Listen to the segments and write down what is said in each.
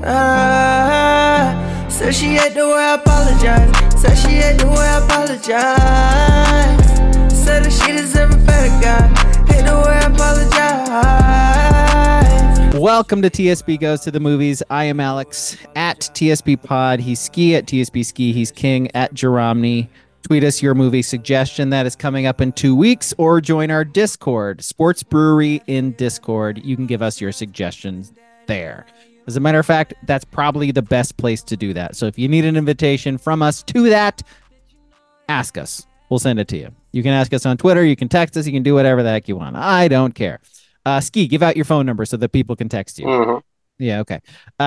Said she had the way I apologize. Said she had the way I apologize. Said that she deserve a better guy. Hate the way I apologize. Welcome to TSB Goes to the Movies. I am Alex at TSB Pod. He's Ski at TSB Ski. He's King at Jeromney. Tweet us your movie suggestion that is coming up in 2 weeks, or join our Discord, Sports Brewery in Discord. You can give us your suggestions there. As a matter of fact, that's probably the best place to do that. So if you need an invitation from us to that, ask us. We'll send it to you. You can ask us on Twitter. You can text us. You can do whatever the heck you want. I don't care. Ski, give out your phone number so that people can text you. Mm-hmm. Yeah, okay.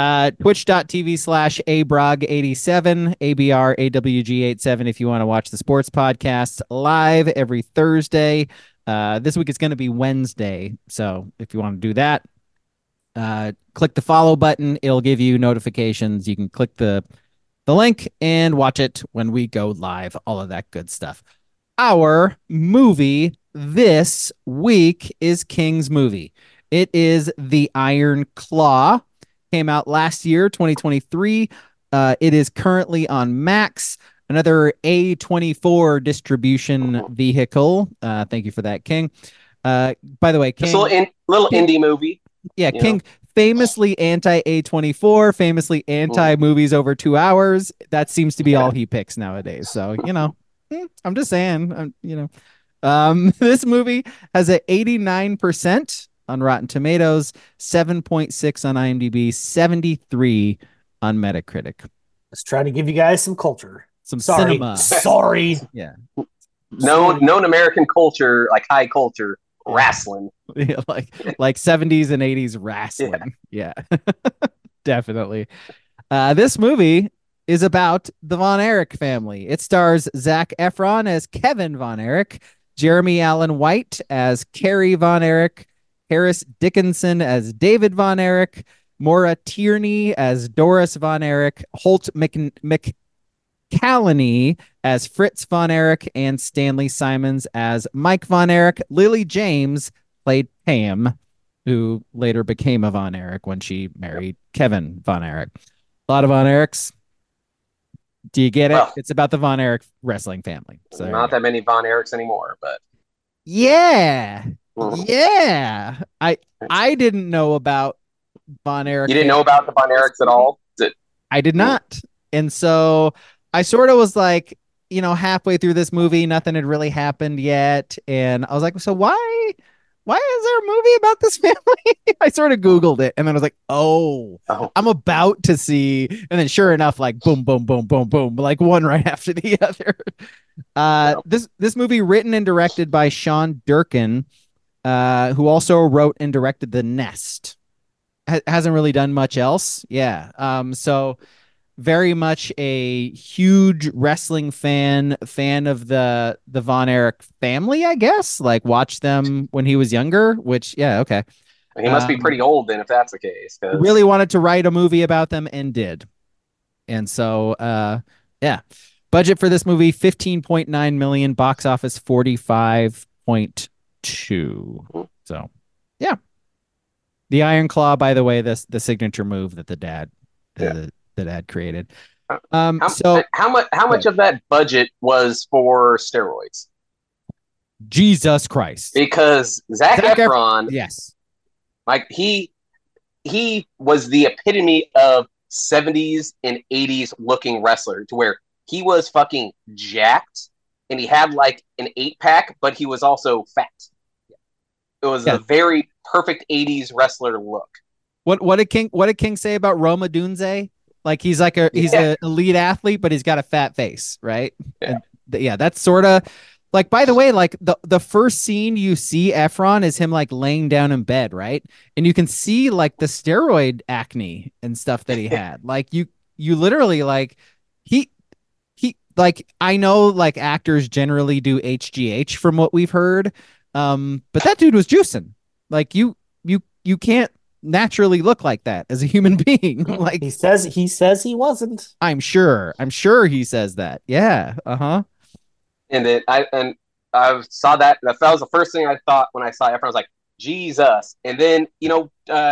Twitch.tv/abrog87, ABRAWG87 if you want to watch the sports podcast live every Thursday. This week it's going to be Wednesday. So if you want to do that, click the follow button. It'll give you notifications. You can click the link and watch it when we go live. All of that good stuff. Our movie this week is King's movie. It is The Iron Claw. Came out last year, 2023. It is currently on Max, another A24 distribution vehicle. Thank you for that, King. By the way, King, just a little indie movie. Yeah, King, famously anti-A24, famously anti-movies over 2 hours. That seems to be all he picks nowadays. So, I'm just saying, this movie has an 89% on Rotten Tomatoes, 7.6 on IMDb, 73 on Metacritic. Just trying to give you guys some culture. Cinema. Sorry. Yeah. Known American culture, like high culture. Wrestling. Yeah, like 70s and 80s wrestling. Yeah. Definitely. This movie is about the Von Erich family. It stars Zac Efron as Kevin Von Erich, Jeremy Allen White as Carrie Von Erich, Harris Dickinson as David Von Erich, Maura Tierney as Doris Von Erich, Holt McCallany as Fritz Von Erich, and Stanley Simons as Mike Von Erich. Lily James played Pam, who later became a Von Erich when she married Kevin Von Erich. A lot of Von Erichs. Do you get it? Well, it's about the Von Erich wrestling family. So not that many Von Erichs anymore, but yeah. Yeah. I didn't know about Von Erich. You didn't know about the Von Erichs at all? I did not. And so I sort of was like, halfway through this movie, nothing had really happened yet. And I was like, so why is there a movie about this family? I sort of Googled it, and then I was like, oh, I'm about to see. And then sure enough, like boom, boom, boom, boom, boom, like one right after the other. This movie written and directed by Sean Durkin, who also wrote and directed The Nest. Hasn't really done much else. Yeah. So very much a huge wrestling fan of the Von Erich family, I guess. Like watched them when he was younger, which, yeah, okay. He must be pretty old then if that's the case. Really wanted to write a movie about them and did. And so, yeah. Budget for this movie, $15.9 million, box office 45.2. So, yeah. The Iron Claw, by the way, the signature move that the dad created. How much of that budget was for steroids? Jesus Christ! Because Zac Efron, yes, like he was the epitome of 70s and 80s looking wrestler, to where he was fucking jacked and he had like an 8-pack, but he was also fat. It was a very perfect 80s wrestler look. What did King say about Roma Dunze? Like he's an elite athlete, but he's got a fat face, right? Yeah, and that's sort of like, by the way, like the first scene you see Efron is him like laying down in bed, right? And you can see like the steroid acne and stuff that he had. Like you literally like he like, I know like actors generally do HGH from what we've heard, but that dude was juicing. Like you can't naturally look like that as a human being. Like he says he wasn't. I'm sure he says that. Yeah. And then I saw that. That was the first thing I thought when I saw Efron. I was like, Jesus. And then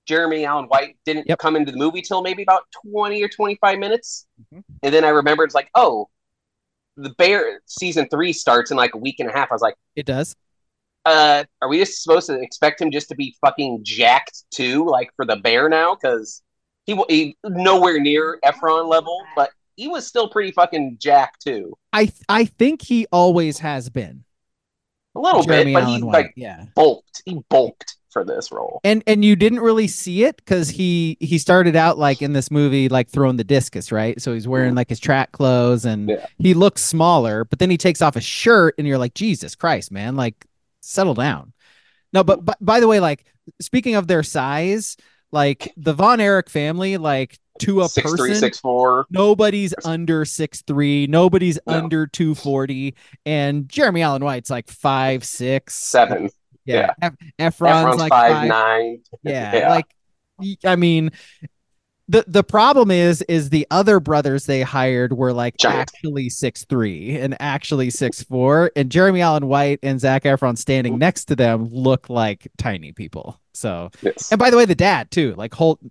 Jeremy Allen White didn't Yep. come into the movie till maybe about 20 or 25 minutes. Mhm. And then I remembered, it's like, oh, the Bear season 3 starts in like a week and a half. I was like, It does. are we just supposed to expect him just to be fucking jacked too, like for the Bear now? Because he nowhere near Efron level, but he was still pretty fucking jacked too. I think he always has been. A little Jeremy bit, but Allen he White. like Yeah. bulked. He bulked for this role. And you didn't really see it because he started out like in this movie like throwing the discus, right? So he's wearing like his track clothes and Yeah. he looks smaller, but then he takes off his shirt and you're like, Jesus Christ, man, like settle down. No, but by the way, like speaking of their size, like the Von Erich family, like to a 6'3", person, 6'4". nobody's under 6'3", nobody's No. under 240, and Jeremy Allen White's like 5'6". 7. Yeah. Efron's Efron's like 5'9". Yeah. Yeah. Like, I mean, the problem is the other brothers they hired were like Giant. actually 6'3" and actually 6'4", and Jeremy Allen White and Zac Efron standing next to them look like tiny people. So, Yes. and by the way, the dad too, like Holt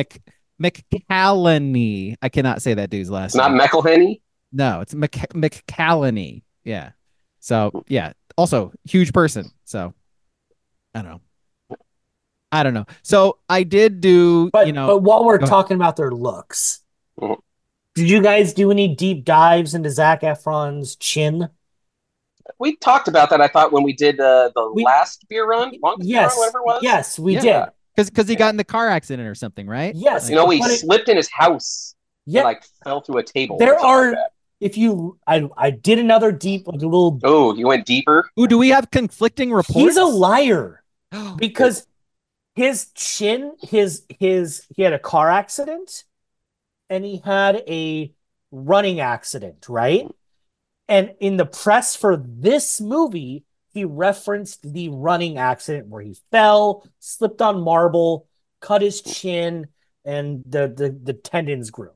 McCallany. I cannot say that dude's last It's not name. McElhenney. No, it's McCallany. Yeah. So yeah, also huge person. So I don't know. So I did do, But you know, but while we're go ahead. talking about their looks, Mhm. did you guys do any deep dives into Zac Efron's chin? We talked about that, I thought, when we did the We- longest beer run, whatever it was. Yes, we Yeah. did. because he got in the car accident or something, right? Yes, Like, You know, he But it- slipped in his house Yeah, and like fell through a table. there or something are. like that. If you, I did another deep, like a little. Oh, you went deeper. ooh, do we have conflicting reports? He's a liar because his chin, he had a car accident, and he had a running accident, right? And in the press for this movie, he referenced the running accident where he fell, slipped on marble, cut his chin, and the tendons grew.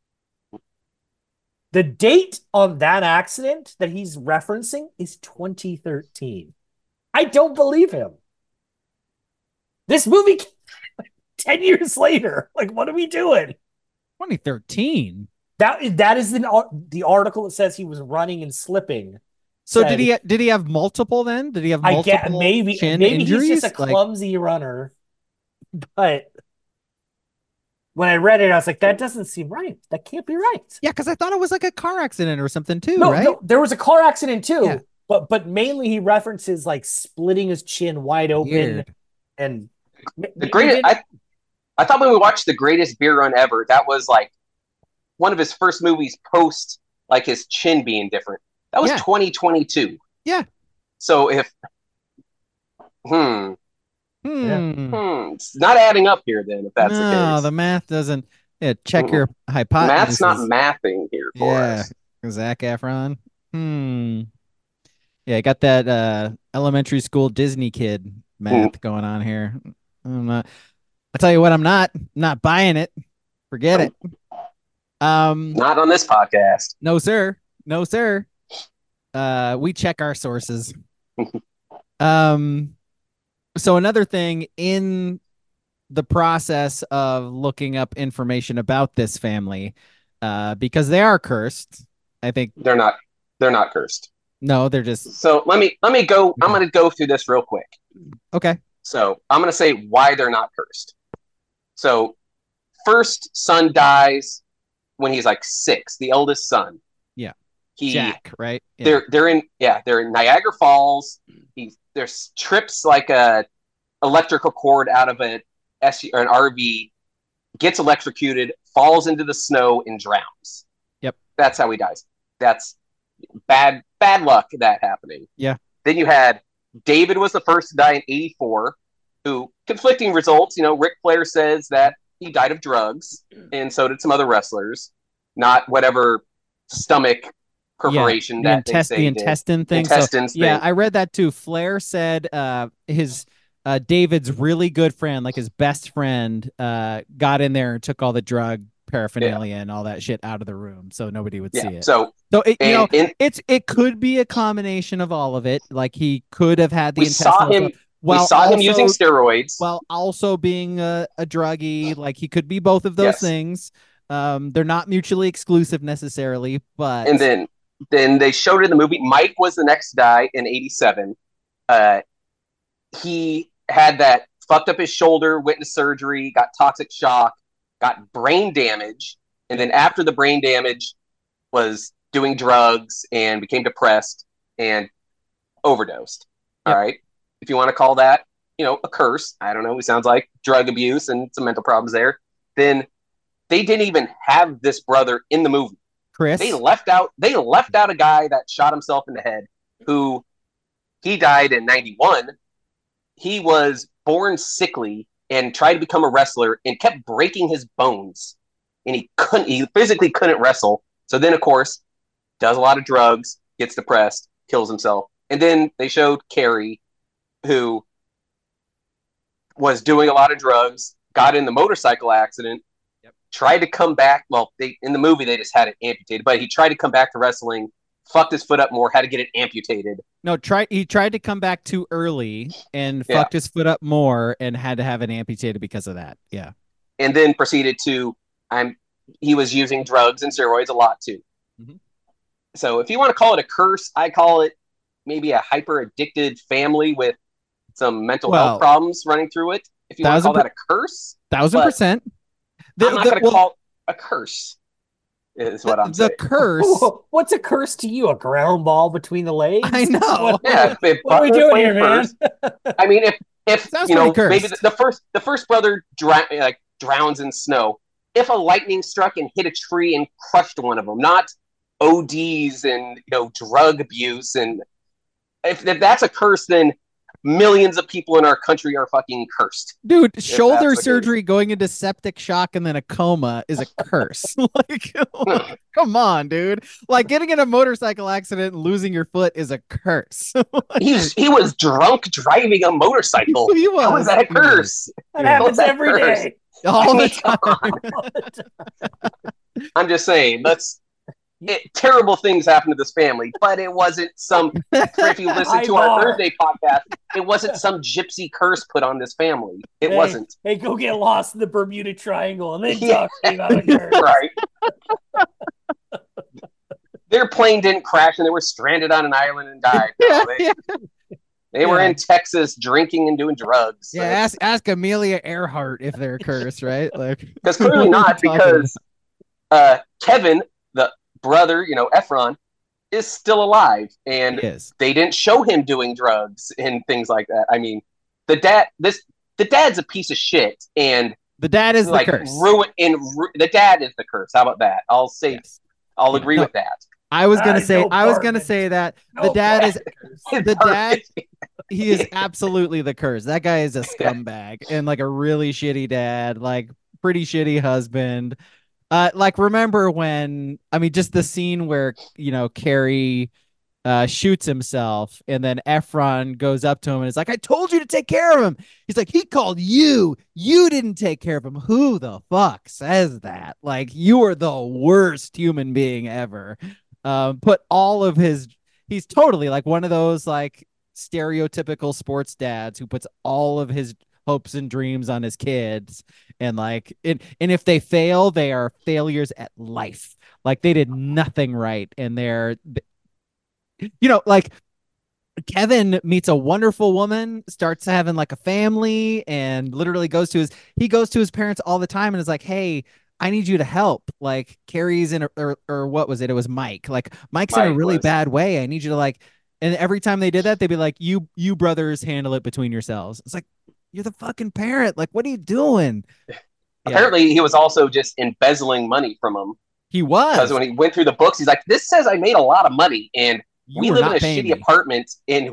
The date on that accident that he's referencing is 2013. I don't believe him. This movie came 10 years later. Like, what are we doing? 2013. That is the article that says he was running and slipping. So said- did he have multiple then? Did he have I multiple get maybe chin maybe injuries? he's just a Like, clumsy runner. But when I read it, I was like, that doesn't seem right. That can't be right. yeah, because I thought it was like a car accident or something too, No, right? no, there was a car accident too. Yeah. But mainly he references like splitting his chin wide open Weird. and The greatest. I thought when we watched the greatest beer run ever, that was like one of his first movies post like his chin being different. That was Yeah. 2022. Yeah. So if it's not adding up here, then if that's the No, case, the math doesn't. Yeah, check Mm-mm. your hypothesis. Math's not mathing here for Yeah, us. Zac Efron. Yeah, I got that elementary school Disney kid math going on here. I tell you what, I'm not buying it. Forget it. Not on this podcast. No, sir. No, sir. We check our sources. So another thing in the process of looking up information about this family, because they are cursed. I think They're not cursed. no, they're just So let me go. I'm going to go through this real quick. okay. So I'm going to say why they're not cursed. So first son dies when he's like 6, the eldest son. Yeah. He Jack, right? Yeah. they're in Niagara Falls. There's trips like a electrical cord out of an RV, gets electrocuted, falls into the snow and drowns. Yep. That's how he dies. That's bad luck that happening. Yeah. Then you had David was the first to die in 1984, who conflicting results. You know, Ric Flair says that he died of drugs, and so did some other wrestlers, not whatever stomach perforation the that they say the he did. intestine thing. Intestines so, yeah, thing. I read that too. Flair said his David's really good friend, like his best friend, got in there and took all the drug paraphernalia and all that shit out of the room so nobody would see it. So it, you know, and it could be a combination of all of it. Like he could have had the we saw intestinal him. stuff. We saw him using steroids. while also being a druggie. Like he could be both of those Yes. things. They're not mutually exclusive necessarily, but And then they showed it in the movie. Mike was the next guy in 87. He had that fucked up his shoulder, went into surgery, got toxic shock, got brain damage, and then after the brain damage was doing drugs and became depressed and overdosed. Yep. All right. If you want to call that, a curse, I don't know, it sounds like drug abuse and some mental problems there, then they didn't even have this brother in the movie. Chris, They left out a guy that shot himself in the head, who he died in 91. He was born sickly and tried to become a wrestler and kept breaking his bones. And he physically couldn't wrestle. So then, of course, does a lot of drugs, gets depressed, kills himself. And then they showed Carrie, who was doing a lot of drugs, got in the motorcycle accident, tried to come back. Well, in the movie, they just had it amputated, but he tried to come back to wrestling, fucked his foot up more, had to get it amputated. No, he tried to come back too early and Yeah. fucked his foot up more and had to have it amputated because of that. Yeah. And then proceeded to, he was using drugs and steroids a lot too. Mhm. So if you want to call it a curse, I call it maybe a hyper addicted family with some mental health problems running through it. If you want to call that a curse, 1000%. I'm not going to call it a curse. Is what I'm saying. The curse. What's a curse to you? A ground ball between the legs? I know. Yeah, What are we doing here, man? I mean, if Sounds pretty maybe cursed. the first brother drowns in snow. If a lightning struck and hit a tree and crushed one of them, not ODs and drug abuse, and if that's a curse, then millions of people in our country are fucking cursed. Dude, that's shoulder the surgery going into septic shock and then a coma is a curse. Like, come on, dude. Like getting in a motorcycle accident and losing your foot is a curse. He was drunk driving a motorcycle. He was. How is that a curse? That happens every day. All the time. I'm just saying, terrible things happen to this family, but it wasn't some, if you listen to our Thursday podcast, it wasn't some gypsy curse put on this family. It wasn't. Hey, go get lost in the Bermuda Triangle and then talk to me about a curse. Right. Their plane didn't crash and they were stranded on an island and died. They were in Texas drinking and doing drugs. Yeah, ask Amelia Earhart if they're cursed, right? Like, because clearly not, because Kevin, the brother, Efron, is still alive, and they didn't show him doing drugs and things like that. I mean, the dad's a piece of shit, and the dad is the curse. The dad is the curse. How about that? I'll agree with that. I was gonna say that the dad is the dad. He is absolutely the curse. That guy is a scumbag and like a really shitty dad, like pretty shitty husband. Like remember when just the scene where Carrie shoots himself and then Efron goes up to him and is like, I told you to take care of him. He's like, he called you didn't take care of him. Who the fuck says that? Like, you are the worst human being ever. Put all of he's totally like one of those like stereotypical sports dads who puts all of his hopes and dreams on his kids, and like and if they fail, they are failures at life. Like they did nothing right, and they're like Kevin meets a wonderful woman, starts having like a family, and literally goes to his parents all the time and is like, hey, I need you to help. Like Carrie's in or what was it? It was Mike. Like Mike's in a really bad way. I need you to like. And every time they did that, they'd be like, you brothers handle it between yourselves. It's like, you're the fucking parent. Like, what are you doing? Apparently, he was also just embezzling money from him. He was. Because when he went through the books, he's like, this says I made a lot of money, and we live in a shitty apartment, and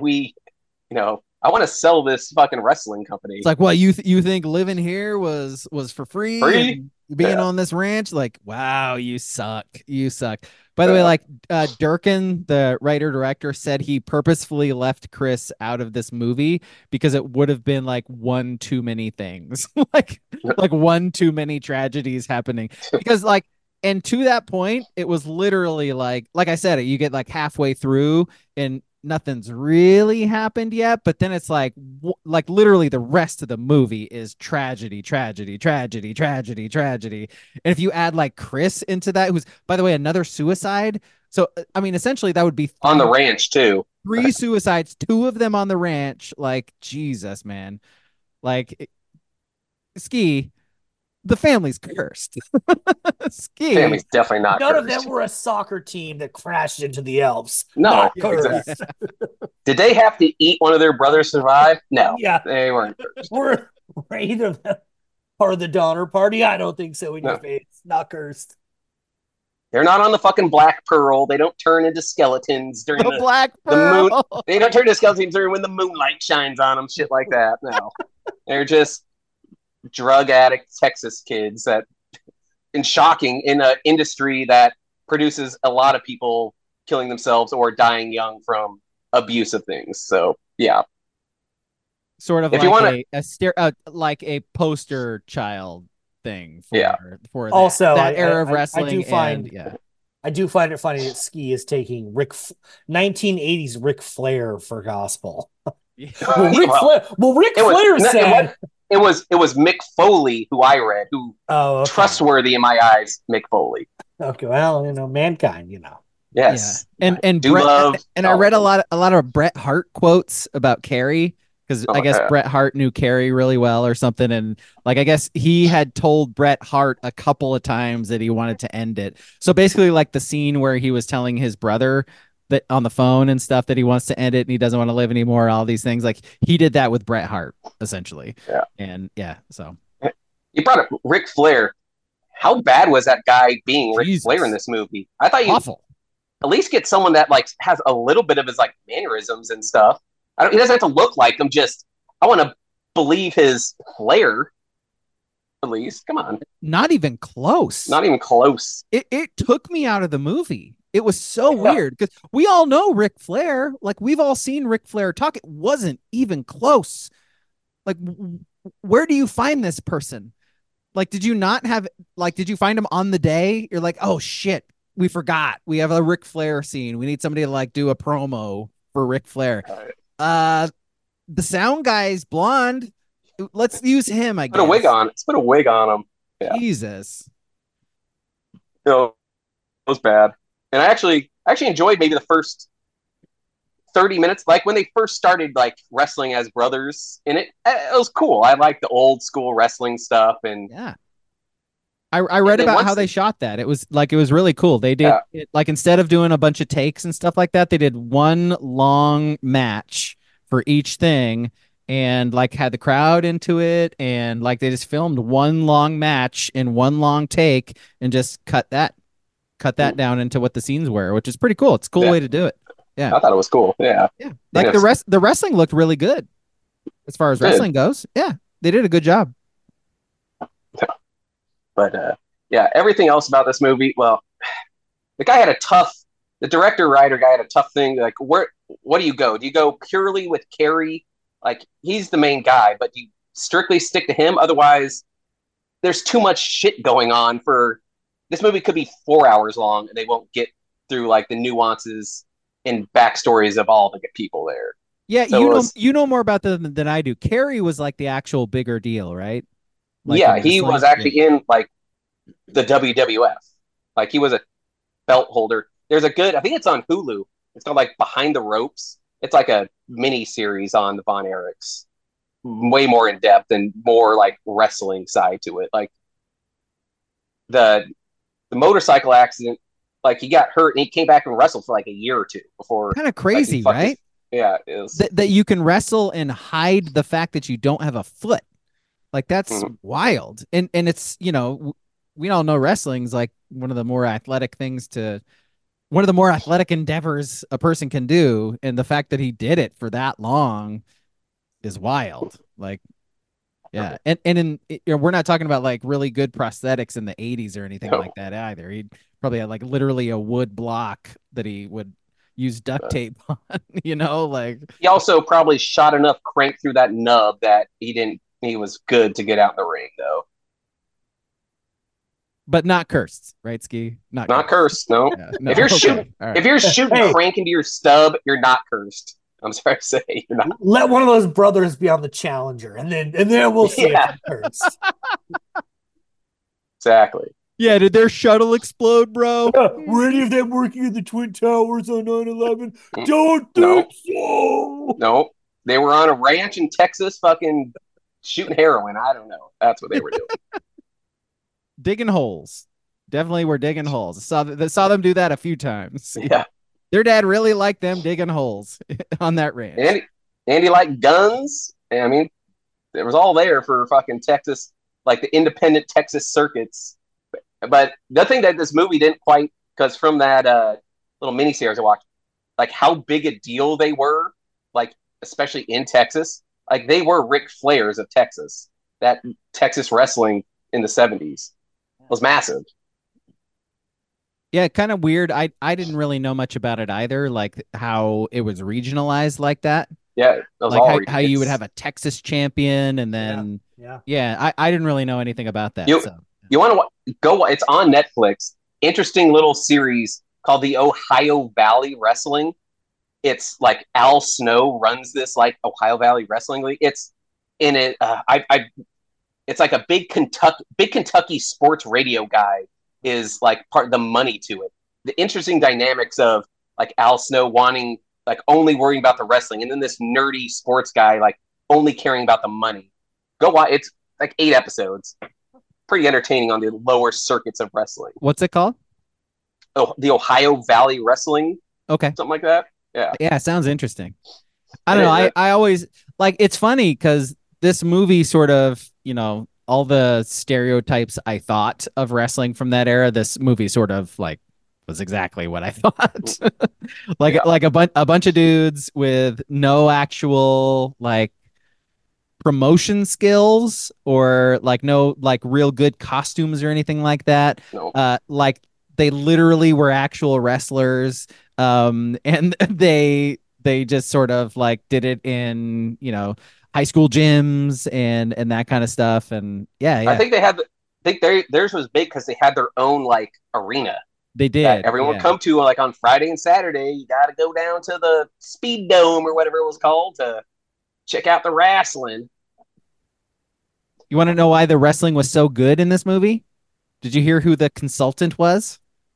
I want to sell this fucking wrestling company. It's like, what, you think living here was for free? Free? Being on this ranch? Like, wow, you suck. You suck. By the way, like Durkin, the writer-director, said he purposefully left Chris out of this movie because it would have been like one too many things. like one too many tragedies happening. Because like, and to that point, it was literally like I said, you get like halfway through and nothing's really happened yet, but then it's like literally the rest of the movie is tragedy, tragedy, tragedy, tragedy, tragedy. And if you add like Chris into that, who's by the way another suicide, so I mean essentially that would be On the ranch too. 3 suicides, 2 of them on the ranch. Like Jesus, man. Like Ski, the family's cursed. Ski. Family's definitely not None of cursed. them were a soccer team that crashed into the Alps. No, Not exactly. cursed. Did they have to eat one of their brothers to survive? No. Yeah. They weren't cursed. Were either of them part of the Donner Party? I don't think so in your No. face. Not cursed. They're not on the fucking Black Pearl. They don't turn into skeletons during The Black the moon. Pearl. They don't turn into skeletons during when the moonlight shines on them. Shit like that. No, they're just drug addict Texas kids that, and shocking in an industry that produces a lot of people killing themselves or dying young from abusive things. So yeah, Sort of If like you wanna- like a poster child thing for, Yeah. for that, Also, that I- era of I wrestling. do find- and, yeah. I do find it funny that Ski is taking 1980s Ric Flair for gospel. Well, Ric Well, Flair, it was- Flair no, said, it was Mick Foley who I read, who "Oh, okay. trustworthy in my eyes. Mick Foley. Okay, well, Yes. Yeah. I And do Bret, love and I all read of them. a lot of Bret Hart quotes about Carrie, because I guess yeah. Bret Hart knew Carrie really well or something, and like I guess he had told Bret Hart a couple of times that he wanted to end it. So basically, like the scene where he was telling his brother that on the phone and stuff that he wants to end it and he doesn't want to live anymore, all these things, like he did that with Bret Hart essentially. Yeah. And yeah, so You brought up Ric Flair. How bad was that guy being Ric Jesus. Flair in this movie? I thought you awful. at least get someone that like has a little bit of his like mannerisms and stuff. He doesn't have to look like him. Just I want to believe his flair. At least, come on, Not even close. not even close. It took me out of the movie. It was so Yeah. weird because we all know Ric Flair. Like we've all seen Ric Flair talk. It wasn't even close. Like where do you find this person? Like did you not have did you find him on the day? You're like, oh shit, we forgot. We have a Ric Flair scene. We need somebody to like do a promo for Ric Flair. The sound guy's blonde. Let's use him, I guess. Put a wig on. Let's put a wig on him. Yeah. Jesus. It was bad. And I actually enjoyed maybe the first 30 minutes, like when they first started like wrestling as brothers in it. It was cool. I like the old school wrestling stuff, and Yeah. I read then about once how they they- shot that. It was really cool. They did Yeah. it, like instead of doing a bunch of takes and stuff like that, they did one long match for each thing and like had the crowd into it, and like they just filmed one long match in one long take and just cut that down into what the scenes were, which is pretty cool. It's a cool Yeah. way to do it. I thought it was cool. Yeah. Yeah. Like Yes. the wrestling looked really good as far as Did. wrestling goes. Yeah. They did a good job. But yeah, everything else about this movie, well, the director writer guy had a tough thing. Like, what do you go? Do you go purely with Carrie? Like, he's the main guy, but do you strictly stick to him? Otherwise, there's too much shit going on for this movie. Could be 4 hours long, and they won't get through like the nuances and backstories of all the people there. Yeah, So you know more about them than I do. Carrie was like the actual bigger deal, right? Like yeah, in he wrestling? was actually in like the WWF. Like he was a belt holder. There's a good, I think it's on Hulu. It's called like Behind the Ropes. It's like a mini series on the Von Erichs. Way more in depth and more like wrestling side to it. Like the motorcycle accident, like he got hurt and he came back and wrestled for like a year or two before. Kind of crazy, fucked his- right? Yeah, it is. That you can wrestle and hide the fact that you don't have a foot. Like that's Mhm. wild. And it's, we all know wrestling's like one of the more athletic endeavors a person can do, and the fact that he did it for that long is wild. Like yeah. We're not talking about like really good prosthetics in the 80s or anything No. like that either. He probably had like literally a wood block that he would use duct tape on, like He also probably shot enough crank through that nub that he was good to get out in the ring though. but not cursed, right, Ski? Not cursed. No. Yeah, no. If you're Okay. shooting, All right. if you're shooting Hey. crank into your stub, you're not cursed. I'm sorry to say, you're not. Let one of those brothers be on the Challenger, and then we'll see Yeah. if it hurts. Exactly. Yeah, did their shuttle explode, bro? Were any of them working in the Twin Towers on 9/11? Don't No. think so. No, they were on a ranch in Texas, fucking shooting heroin. I don't know. That's what they were doing. Digging holes. Definitely were digging holes. Saw them do that a few times. Yeah. Their dad really liked them digging holes on that ranch. Andy liked guns. I mean, it was all there for fucking Texas, like the independent Texas circuits. But the thing that this movie didn't quite, because from that little miniseries I watched, like how big a deal they were, like especially in Texas, like they were Ric Flairs of Texas. That Texas wrestling in the 70s was massive. Yeah, kind of weird. I didn't really know much about it either, like how it was regionalized like that. Yeah, that was Like all how you would have a Texas champion and then I didn't really know anything about that. You want to go? It's on Netflix. Interesting little series called the Ohio Valley Wrestling. It's like Al Snow runs this like Ohio Valley Wrestling League. It's in it. It's like a big Kentucky sports radio guy is like part of the money to it. The interesting dynamics of like Al Snow wanting like only worrying about the wrestling, and then this nerdy sports guy like only caring about the money. Go watch. It's like 8 episodes. Pretty entertaining on the lower circuits of wrestling. What's it called? Oh, the Ohio Valley Wrestling. Okay. Something like that. Yeah. Yeah, sounds interesting. I don't know. I always like it's funny because this movie sort of, all the stereotypes I thought of wrestling from that era, this movie sort of like was exactly what I thought. like a bunch of dudes with no actual like promotion skills or like no like real good costumes or anything like that. No. Like they literally were actual wrestlers. And they just sort of like did it in, high school gyms and that kind of stuff. And yeah. I think theirs was big because they had their own like arena. They did. Everyone would come to like on Friday and Saturday. You got to go down to the Speed Dome or whatever it was called to check out the wrestling. You want to know why the wrestling was so good in this movie? Did you hear who the consultant was?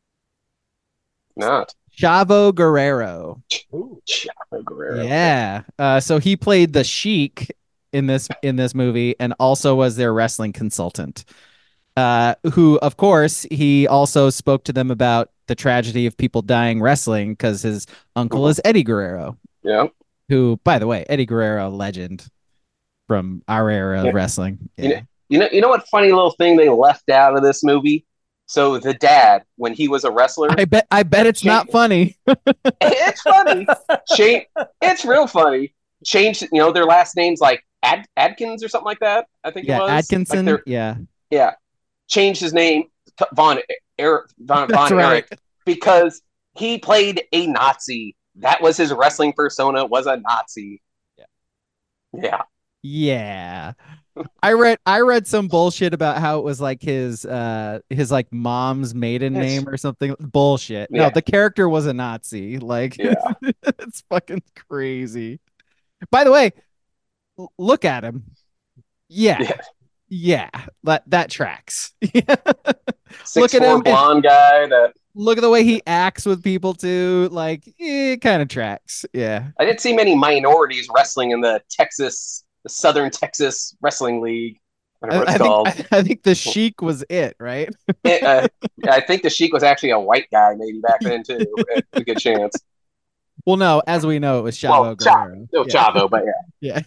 Not. Chavo Guerrero. Ooh, Chavo Guerrero. Yeah. So he played the Sheik in this movie and also was their wrestling consultant. Who, of course, he also spoke to them about the tragedy of people dying wrestling because his uncle is Eddie Guerrero. Yeah. Who, by the way, Eddie Guerrero, legend from our era of wrestling. Yeah. You know what funny little thing they left out of this movie? So the dad, when he was a wrestler, I bet it's not funny. It's funny. It's real funny. Changed, their last names like Adkins or something like that. I think it was Atkinson. Like yeah. Changed his name to Von Erich because he played a Nazi. That was his wrestling persona. Was a Nazi. Yeah. Yeah. I read some bullshit about how it was like his like mom's maiden name or something. Bullshit. No, the character was a Nazi. Like it's fucking crazy. By the way, look at him. Yeah. That tracks. Look at him, blonde guy. Look at the way he acts with people too. Like it kind of tracks. Yeah. I didn't see many minorities wrestling in the Southern Texas Wrestling League. Whatever it's called. I think the Sheik was it, right? I think the Sheik was actually a white guy maybe back then too. A good chance. Well, no, as we know, it was Chavo Guerrero. Chavo, but yeah.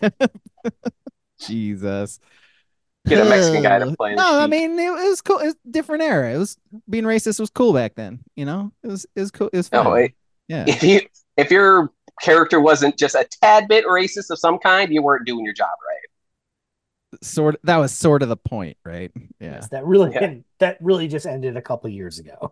Jesus. Get a Mexican guy to play. No, I mean it was cool. It was a different era. It was being racist was cool back then. It was cool. It was fun. No, yeah. If your character wasn't just a tad bit racist of some kind, you weren't doing your job right. That was sort of the point, right? Yeah. Yes, that really just ended a couple years ago.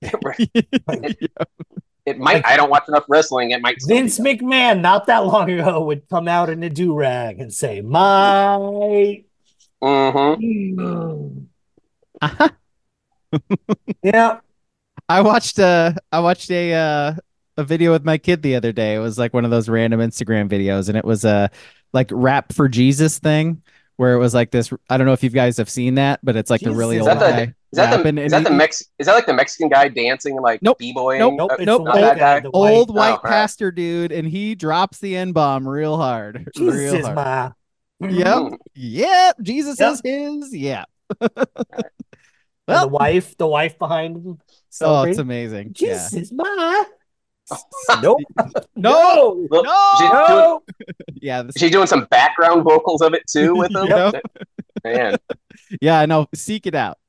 It might. I don't watch enough wrestling. It might. Vince McMahon, not that long ago, would come out in a do-rag and say, "My." Mm-hmm. Yeah. I watched a video with my kid the other day. It was like one of those random Instagram videos, and it was a like rap for Jesus thing where it was like this. I don't know if you guys have seen that, but it's like the really Jesus, Is that old the guy is that the rapping, is and that the is that like the Mexican guy dancing like nope, b-boying? nope, Nope, it's nope, the Not white that guy. guy. The old white. white all right. pastor dude, and he drops the N bomb real hard, real Jesus, hard. ma. Yep, Hmm. yep. Jesus Yep. is his. Yeah. And Well, the wife behind him oh, it's celebrating. amazing. Yeah. Jesus, ma. Nope. No, No. Look, she's doing no. No. Yeah. she's doing some background vocals of it too with them. Yep. Man, Yeah, I know. Seek it out.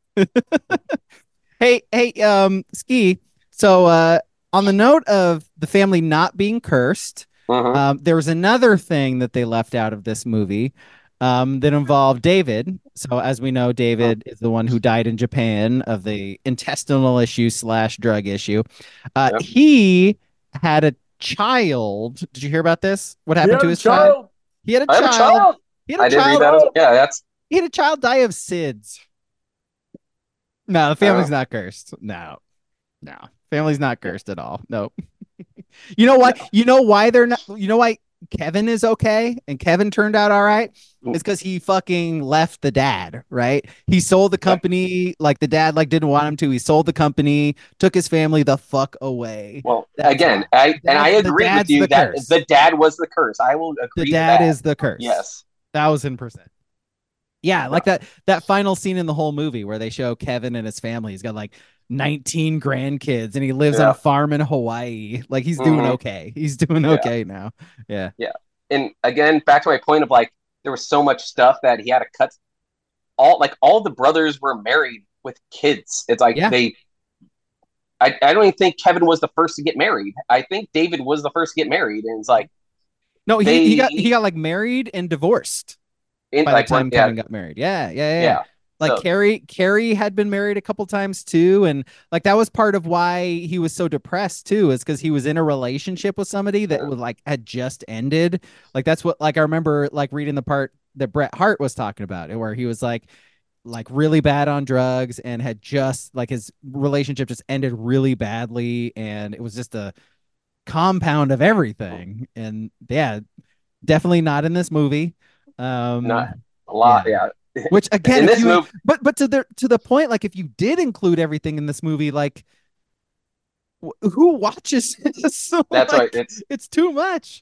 Hey, Ski. So, on the note of the family not being cursed, hmm there was another thing that they left out of this movie, that involved David. So, as we know, David is the one who died in Japan of the intestinal issue slash drug issue. Yep. He had a child. Did you hear about this? What He happened had to a his child? child. He had a I have a child. child. He had a I did read child. that. Yeah, that's He had a child die of SIDS. No, the family's not cursed. No, no, family's not cursed at all. Nope. You know what? You know why they're not? You know why Kevin is okay and Kevin turned out all right? It's because he fucking left the dad, right? He sold the company, like the dad like didn't want him to. He sold the company, took his family the fuck away. well. That's Again, why. I The agree with dad's you the that curse. the dad was the curse. I will The agree with dad that. is the curse. Yes. 1000%. Yeah, like that final scene in the whole movie where they show Kevin and his family. He's got like 19 grandkids and he lives on Yeah. a farm in Hawaii. Like he's doing Mhm. okay. He's doing Yeah. okay now. Yeah. Yeah. And again, back to my point of like there was so much stuff that he had to cut. All the brothers were married with kids. It's like Yeah. I don't even think Kevin was the first to get married. I think David was the first to get married, and it's like No, they he got like married and divorced by like the time yeah, Kevin got married. Yeah. yeah. Like So Carrie had been married a couple times too, and like that was part of why he was so depressed too, is because he was in a relationship with somebody that was like had just ended. Like that's what like I remember like reading the part that Bret Hart was talking about, where he was like really bad on drugs and had just like his relationship just ended really badly, and it was just a compound of everything. And yeah, definitely not in this movie. not a lot. Yeah. Which again, In if this you movie, but to the point, like if you did include everything in this movie, like who watches this? that's Like, right. it's too much.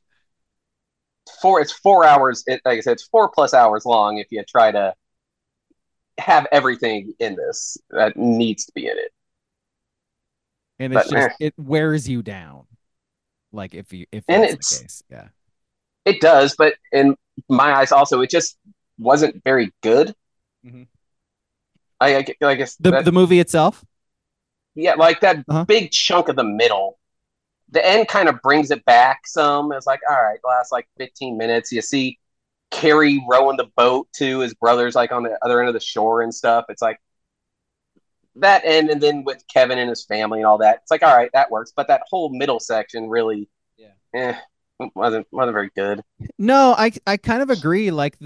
It's 4 hours. Like I said, it's 4+ hours long. If you try to have everything in this that needs to be in it, And but it's just it wears you down. Like if And that's it's the case. Yeah. it does. But in my eyes, also, it just wasn't very good. Mhm. I guess The movie itself. yeah, like that Uh-huh. big chunk of the middle. The end kind of brings it back some. It's like, all right, last like 15 minutes. You see Carrie rowing the boat to his brother's like on the other end of the shore and stuff. It's like that end, and then with Kevin and his family and all that. It's like, all right, that works. But that whole middle section really, Yeah. wasn't very good. No, I kind of agree. Like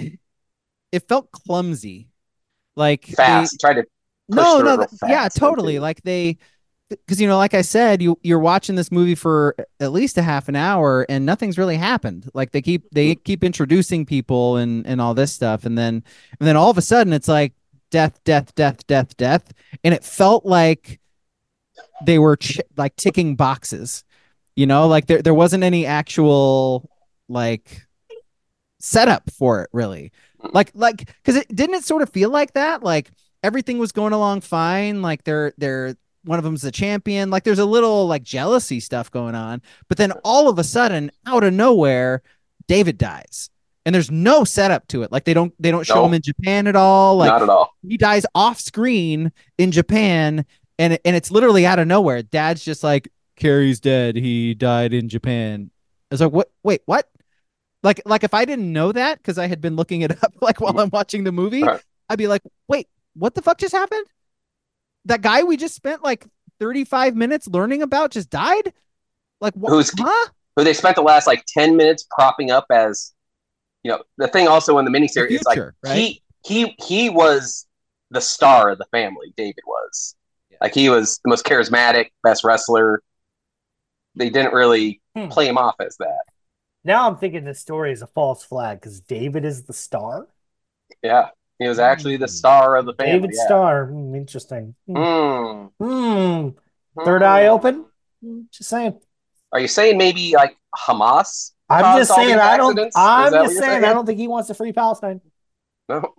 it felt clumsy. Like Fast. Tried to push no, through it no, real yeah, fast. totally. Like because like I said, you're watching this movie for at least a half an hour and nothing's really happened. Like they keep introducing people and all this stuff, and then all of a sudden it's like death, death, death, death, death, and it felt like they were like ticking boxes. Like there wasn't any actual like setup for it really. Like because it sort of feel like that. Like everything was going along fine. Like they're one of them's the champion. Like there's a little like jealousy stuff going on, but then all of a sudden, out of nowhere, David dies, and there's no setup to it. Like they don't show him in Japan at all. Like not at all. he dies off screen in Japan, and it's literally out of nowhere. Dad's just like, Carrie's dead. He died in Japan. I was like, what? Wait, what? Like if I didn't know that because I had been looking it up like while I'm watching the movie, Right. I'd be like, wait, what the fuck just happened? That guy we just spent like 35 minutes learning about just died? Like what? Huh? Who they spent the last like 10 minutes propping up as, the thing also in the The miniseries is like future, right? he was the star of the family. David was. Like, he was the most charismatic, best wrestler. They didn't really play him off as that. Now I'm thinking this story is a false flag because David is the star. Yeah, he was actually the star of the family. David Starr. Interesting. Mm. Third eye open? Just saying. Are you saying maybe like Hamas? I'm just saying I don't. I'm just saying I don't think he wants to free Palestine. No.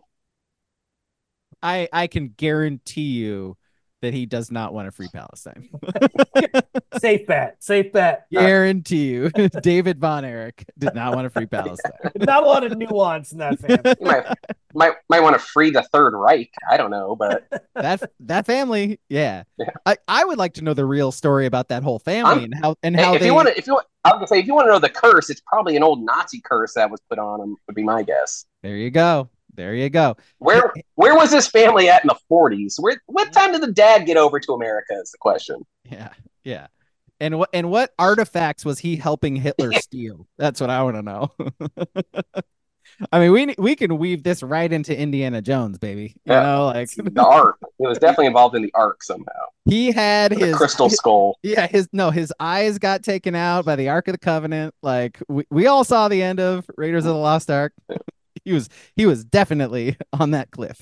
I can guarantee you that he does not want to free Palestine. Safe bet. Safe bet. Guarantee you, David Von Erich did not want to free Palestine. Not a lot of nuance in that family. You might want to free the Third Reich. I don't know, but that family, yeah. I would like to know the real story about that whole family and how if they. you want to, I was gonna say, if you want to know the curse, it's probably an old Nazi curse that was put on them. Would be my guess. There you go. There you go. Where was this family at in the 40s? What time did the dad get over to America? Is the question. Yeah, yeah. And what artifacts was he helping Hitler steal? That's what I want to know. I mean, we can weave this right into Indiana Jones, baby. You know, like the Ark. He was definitely involved in the Ark somehow. He had his crystal skull. Yeah, his eyes got taken out by the Ark of the Covenant. Like we all saw the end of Raiders of the Lost Ark. He was definitely on that cliff.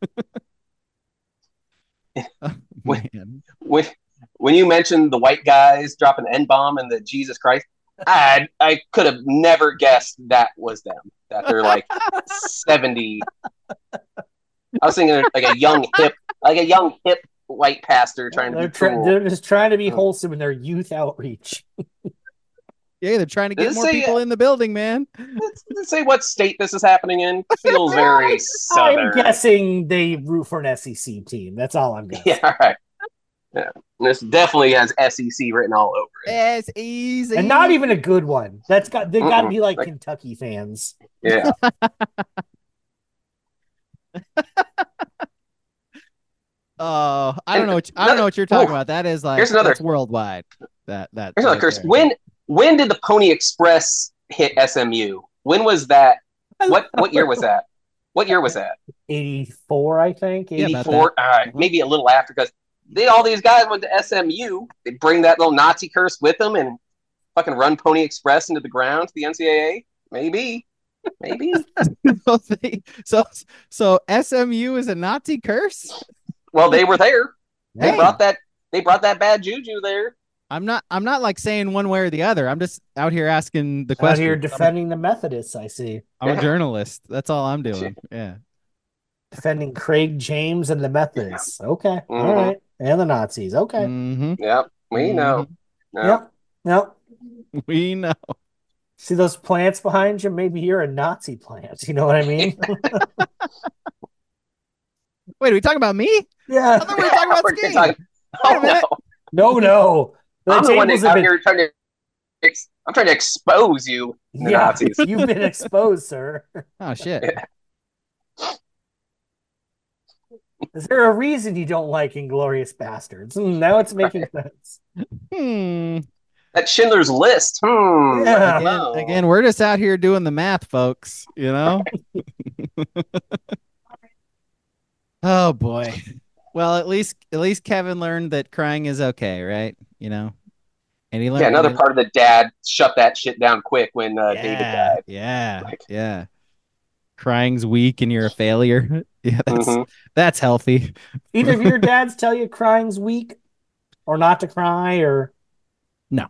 When you mentioned the white guys dropping the N-bomb and the Jesus Christ, I could have never guessed that was them. That they're like 70. I was thinking like a young hip white pastor trying to be cool. They're just trying to be wholesome in their youth outreach. Yeah, they're trying to get more people in the building, man. Let's say what state this is happening in. Feels very southern. I'm guessing they root for an SEC team. That's all I'm guessing. Yeah, all right. Yeah, this definitely has SEC written all over it. SEC, and not even a good one. They got to be like Kentucky fans. Yeah. Oh, I don't know what you're talking about. That is like that's worldwide. Here's another curse. When did the Pony Express hit SMU? When was that? What year was that? What year was that? 84, I think. 84. Maybe a little after, because all these guys went to SMU. They bring that little Nazi curse with them and fucking run Pony Express into the ground to the NCAA. Maybe. So SMU is a Nazi curse? Well, they were there. Hey. They brought that bad juju there. I'm not like saying one way or the other. I'm just out here asking the question. Out here defending the Methodists, I see. I'm a journalist. That's all I'm doing. Yeah. Defending Craig James and the Methodists. Okay. Mm-hmm. All right. And the Nazis. Okay. Mm-hmm. Yep. We know. No. Yep. We know. See those plants behind you? Maybe you're a Nazi plant. You know what I mean? Wait, are we talking about me? Yeah. I thought we were talking about Ski. Wait a minute. No. I'm the one out here trying to expose you. Nazis. You've been exposed, sir. Oh shit. Yeah. Is there a reason you don't like Inglourious Bastards? Now it's making sense. That Schindler's List. Yeah. Again, we're just out here doing the math, folks. You know. Oh boy. Well, at least Kevin learned that crying is okay, right? You know, and he learned. Yeah, another part of the dad shut that shit down quick when David died. Yeah. Crying's weak and you're a failure. Yeah, that's healthy. Either of your dads tell you crying's weak, or not to cry, or no.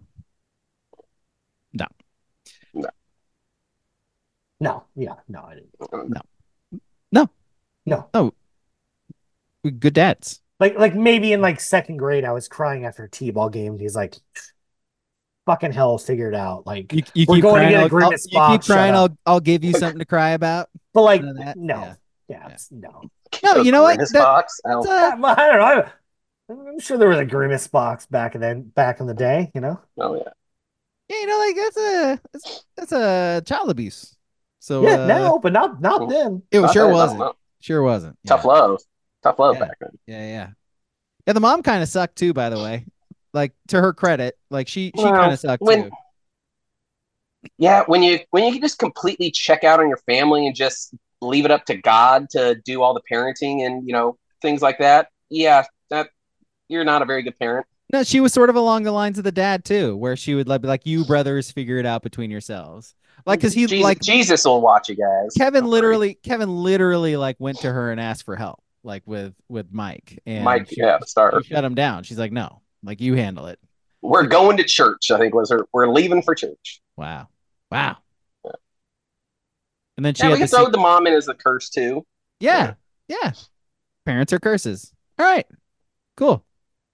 Yeah, no, I didn't. No. Good dads. Like maybe in like second grade, I was crying after a T-ball game. And he's like, "Fucking hell, figure it out." Like you we're keep going crying, to get a Grimace box. You keep crying. I'll give you something to cry about. But like, no. No, you know what? Box? I don't know. I'm sure there was a Grimace box back in the day. You know. Oh yeah. Yeah, you know, like that's a child abuse. So yeah, no, but not then. It sure wasn't. Sure wasn't. Tough love back then. Yeah. The mom kind of sucked too, by the way. Like, to her credit, like she kind of sucked too. Yeah, when you just completely check out on your family and just leave it up to God to do all the parenting and things like that, yeah, that you're not a very good parent. No, she was sort of along the lines of the dad too, where she would be like, "You brothers figure it out between yourselves." Like, because he Jesus, Jesus will watch you guys. Kevin Don't worry. literally like went to her and asked for help, like with Mike, and Mike, yeah, the star. she shut him down. She's like, "No, like you handle it." We're going to church. I think was her. We're leaving for church. Wow, wow. And then she Yeah, had we can throw the mom in as a curse too. yeah, yeah. Parents are curses. All right, cool.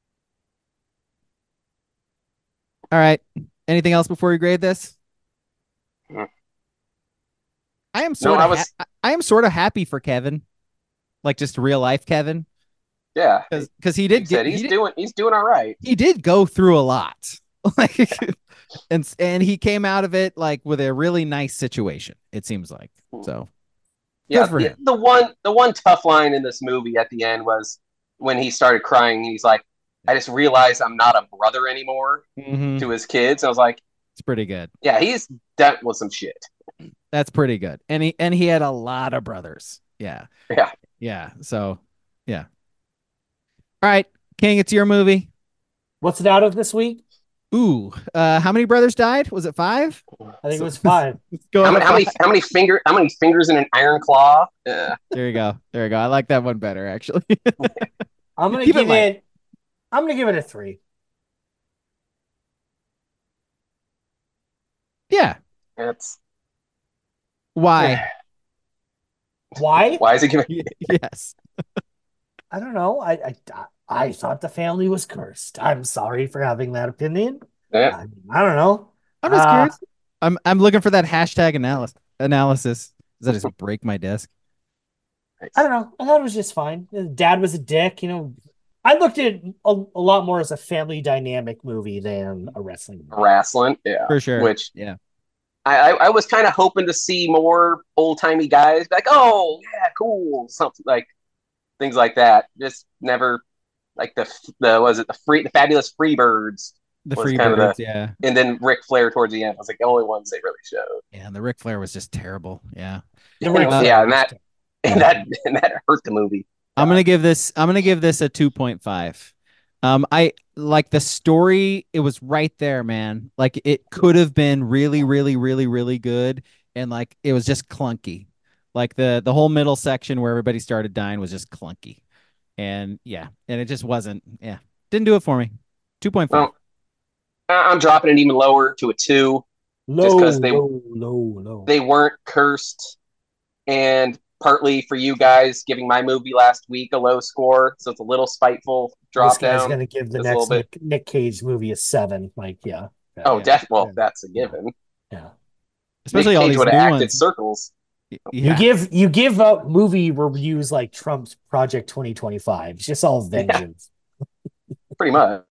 All right. Anything else before we grade this? Hmm. I am No, sort I of was. I am sort of happy for Kevin, like just real life Kevin, Yeah, because he like I did said, get he's doing all right. he did go through a lot, like, and he came out of it like with a really nice situation. It seems like so good Yeah, for him. the one tough line in this movie at the end was when he started crying. He's like, "I just realized I'm not a brother anymore" Mm-hmm. to his kids. I was like, It's pretty good. "Yeah, he's dealt with some shit." That's pretty good. And he had a lot of brothers. Yeah. Yeah, Yeah. So yeah. All right, King, it's your movie. What's it out of this week? Ooh, how many brothers died? Was it 5? I think it was 5. Let's go with five. how many fingers in an iron claw? Yeah. There you go. There you go. I like that one better, actually. I'm gonna Keep it give light. it. I'm gonna give it a 3. Yeah. It's Why? Why? why is he giving? Yes. I don't know. I thought the family was cursed. I'm sorry for having that opinion. Yeah. I don't know. I'm just curious. I'm looking for that hashtag analysis. Does that just break my desk? I don't know. I thought it was just fine. Dad was a dick. I looked at it a lot more as a family dynamic movie than a wrestling movie. Wrestling, yeah, For sure. Which Yeah. I was kind of hoping to see more old timey guys like, oh yeah, cool, something like things like that. Just never like the was it the fabulous Freebirds The was kind of Freebirds, the, yeah. and then Ric Flair towards the end was like the only ones they really showed. Yeah, and the Ric Flair was just terrible. Yeah. The Ric Flair Yeah, was and that hurt the movie. I'm gonna give this a 2.5. I like the story, it was right there, man. Like it could have been really, really, really, really good. And like it was just clunky. Like the whole middle section where everybody started dying was just clunky. And yeah, and it just wasn't, yeah. Didn't do it for me. 2.5. Well, I'm dropping it even lower to a 2, just because low. they weren't cursed, and partly for you guys giving my movie last week a low score, so it's a little spiteful drop This guy's down. gonna give the just a little next bit. Nick Cage movie a 7. Like, yeah. Oh, Yeah. definitely. Well, Yeah. that's a given. Yeah. Especially Nick all Cage these would new have acted ones. circles. Yeah. You give out movie reviews like Trump's Project 2025. It's just all vengeance. Pretty much.